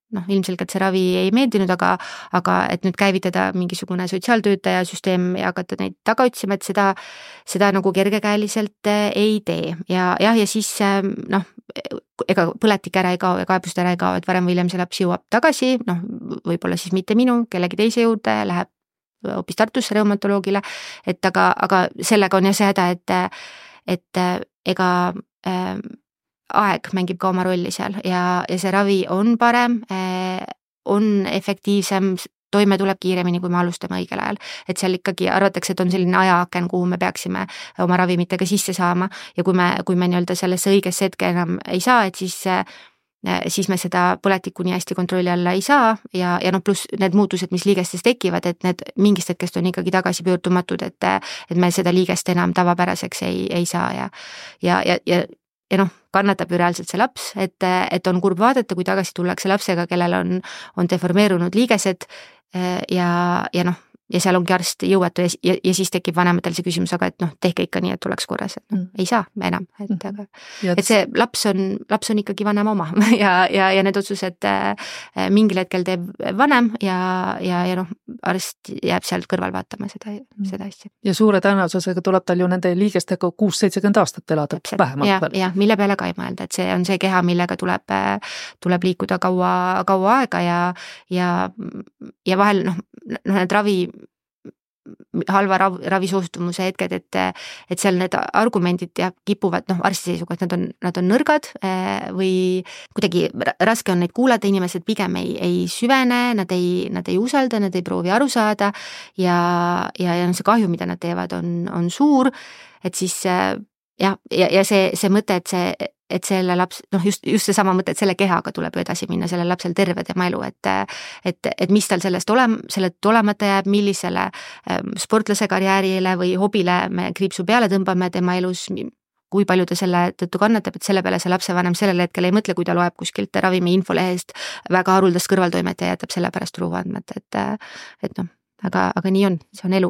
noh, ilmselgelt see ravi ei meeldinud, aga, aga et nüüd käivitada mingisugune sotsiaaltöötaja süsteem ja hakata neid taga otsima, et seda, seda nagu kergekäeliselt ei tee ja jah, ja siis noh, ega põletik ära ei kao ja kaebust ära ei kao, et varem või hiljem see laps jõuab tagasi, noh, võib-olla siis mitte minu, kellegi teise juurde, läheb hoopis Tartusse reumatoloogile, et aga, aga sellega on jah see häda, et, et ega äh, aeg mängib ka oma rolli seal ja, ja see ravi on parem, on efektiivsem, toime tuleb kiiremini, kui me alustame õigel ajal. Et seal ikkagi arvatakse, et on selline ajaaken, kuhu me peaksime oma ravimitega sisse saama ja kui me, kui me nii-öelda sellesse õigesse hetke enam ei saa, et siis, siis me seda põletikku nii hästi kontrolli alla ei saa ja, ja noh, pluss need muutused, mis liigestes tekivad, et need mingist hetkest on ikkagi tagasi pöördumatud, et, et me seda liigest enam tavapäraseks ei, ei saa ja, ja, ja, ja ja noh, kannatab ju reaalselt see laps, et, et on kurb vaadata, kui tagasi tullakse lapsega, kellel on, on deformeerunud liigesed ja, ja noh, ja seal ongi arst jõuetu ja, ja, ja siis tekib vanematel see küsimus, aga et noh, tehke ikka nii, et oleks korras, et noh, ei saa enam, et aga, et see laps on, laps on ikkagi vanem oma ja, ja, ja need otsused mingil hetkel teeb vanem ja, ja, ja noh, arst jääb sealt kõrval vaatama seda, seda asja. Ja suure tõenäosusega tuleb tal ju nende liigestega kuus seitsekümmend aastat elada vähemalt. Ja, ja mille peale ka ei mõelda, et see on see keha, millega tuleb, tuleb liikuda kaua, kaua aega ja, ja, ja vahel noh, need ravi halva rav, ravisoostumus hetked, et, et seal need argumendid ja kipuvad, noh, arsti seisuga, et nad on, nad on nõrgad või kuidagi raske on neid kuulata, inimesed pigem ei, ei süvene, nad ei, nad ei usalda, nad ei proovi aru saada ja, ja, ja see kahju, mida nad teevad, on, on suur, et siis jah, ja, ja see, see mõte, et see et selle laps, noh just, just seesama mõte, et selle kehaga tuleb ju edasi minna, sellel lapsel terve tema elu, et, et, et mis tal sellest olem, sellest olemata jääb, millisele sportlase karjäärile või hobile me kriipsu peale tõmbame tema elus, kui palju ta selle tõttu kannatab, et selle peale see lapsevanem sellel hetkel ei mõtle, kui ta loeb kuskilt ravimi infolehest väga haruldast kõrvaltoimet ja jätab selle pärast ruu andmata, et, et noh, aga, aga nii on, see on elu.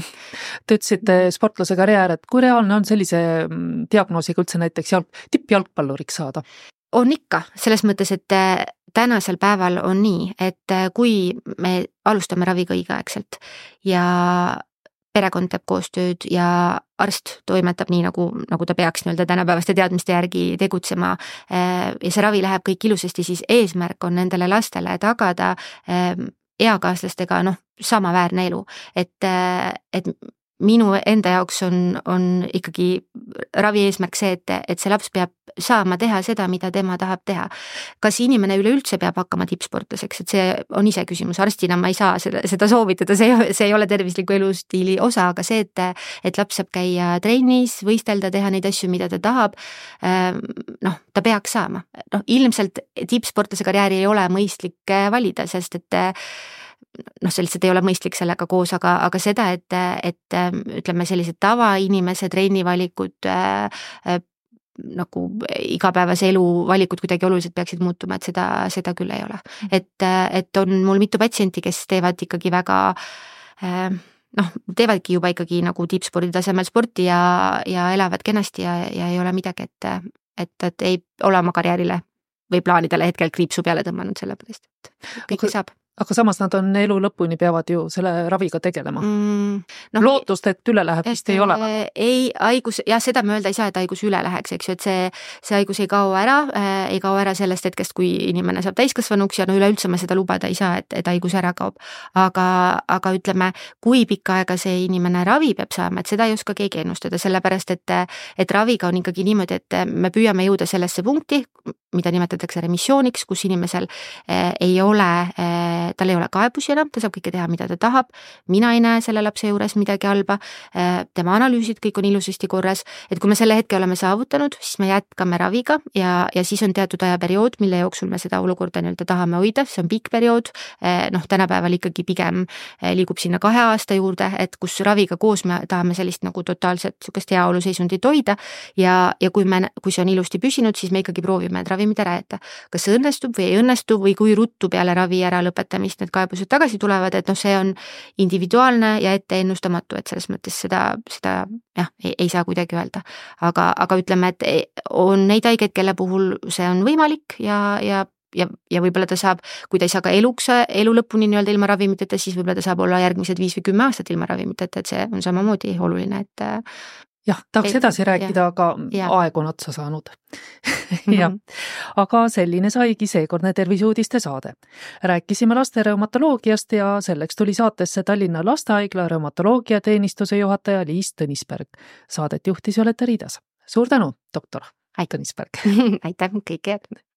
Te ütlesite sportlase karjäär, et kui reaalne on sellise diagnoosiga üldse näiteks jalg, tippjalgpalluriks saada? On ikka, selles mõttes, et tänasel päeval on nii, et kui me alustame raviga õigeaegselt ja perekond teeb koostööd ja arst toimetab nii, nagu, nagu ta peaks nii-öelda tänapäevaste teadmiste järgi tegutsema ja see ravi läheb kõik ilusasti, siis eesmärk on nendele lastele tagada eakaaslastega noh, samaväärne elu, et, et minu enda jaoks on, on ikkagi ravi eesmärk see, et, et see laps peab saama teha seda, mida tema tahab teha. Kas inimene üleüldse peab hakkama tippsportlaseks, et see on ise küsimus, arstina ma ei saa seda, seda soovitada, see, see ei ole tervisliku elustiili osa, aga see, et, et laps saab käia trennis, võistelda, teha neid asju, mida ta tahab, noh, ta peaks saama. Noh, ilmselt tippsportlase karjääri ei ole mõistlik valida, sest et noh, see lihtsalt ei ole mõistlik sellega koos, aga, aga seda, et, et ütleme sellised tavainimese trennivalikud äh, nagu igapäevase elu valikud kuidagi oluliselt peaksid muutuma, et seda, seda küll ei ole. Et, et on mul mitu patsienti, kes teevad ikkagi väga äh, noh, teevadki juba ikkagi nagu tippspordi tasemel sporti ja, ja elavad kenasti ja, ja ei ole midagi, et, et, et ei ole oma karjäärile või plaanidele hetkel kriipsu peale tõmmanud selle pärast, et kõik aga... saab. Aga samas nad on elu lõpuni peavad ju selle raviga tegelema. Mm, no, lootust, et üle läheb, vist ei ole. Ei, haigus, jah, seda me öelda ei saa, et haigus üle läheks, eks ju, et see, see haigus ei kao ära, äh, ei kao ära sellest hetkest, kui inimene saab täiskasvanuks ja no üleüldse me seda lubada ei saa, et, et haigus ära kaob. Aga, aga ütleme, kui pikka aega see inimene ravi peab saama, et seda ei oska keegi ennustada, sellepärast, et, et raviga on ikkagi niimoodi, et me püüame jõuda sellesse punkti, mida nimetatakse remissiooniks, kus inimesel äh, ei ole äh, tal ei ole kaebusi enam, ta saab kõike teha, mida ta tahab, mina ei näe selle lapse juures midagi halba, tema analüüsid kõik on ilusasti korras, et kui me selle hetke oleme saavutanud, siis me jätkame raviga ja, ja siis on teatud ajaperiood, mille jooksul me seda olukorda nii-öelda tahame hoida, see on pikk periood, noh, tänapäeval ikkagi pigem liigub sinna kahe aasta juurde, et kus raviga koos me tahame sellist nagu totaalset sukest heaoluseisundit hoida ja, ja kui me, kui see on ilusti püsinud, siis me ikkagi proovime, et ravimid ära jätta. Kas see õnnestub või ei õnnestu või kui ruttu peale ravi ära lõpetamist need kaebused tagasi tulevad, et noh, see on individuaalne ja ette ennustamatu, et selles mõttes seda, seda jah, ei, ei saa kuidagi öelda. Aga, aga ütleme, et on neid haigeid, kelle puhul see on võimalik ja, ja, ja, ja võib-olla ta saab, kui ta ei saa ka eluks, elu lõpuni nii-öelda ilma ravimiteta, siis võib-olla ta saab olla järgmised viis või kümme aastat ilma ravimiteta, et see on samamoodi oluline, et jah, tahaks edasi rääkida, ja. aga ja. aeg on otsa saanud. ja. Aga selline saigi seekordne terviseuudiste saade. Rääkisime laste reumatoloogiast ja selleks tuli saatesse Tallinna Lastehaigla reumatoloogia teenistuse juhataja Liis Tõnisberg. Saadet juhtis Violeta Riidas. Suur tänu, doktor Tõnisberg. Aitäh, kõik head!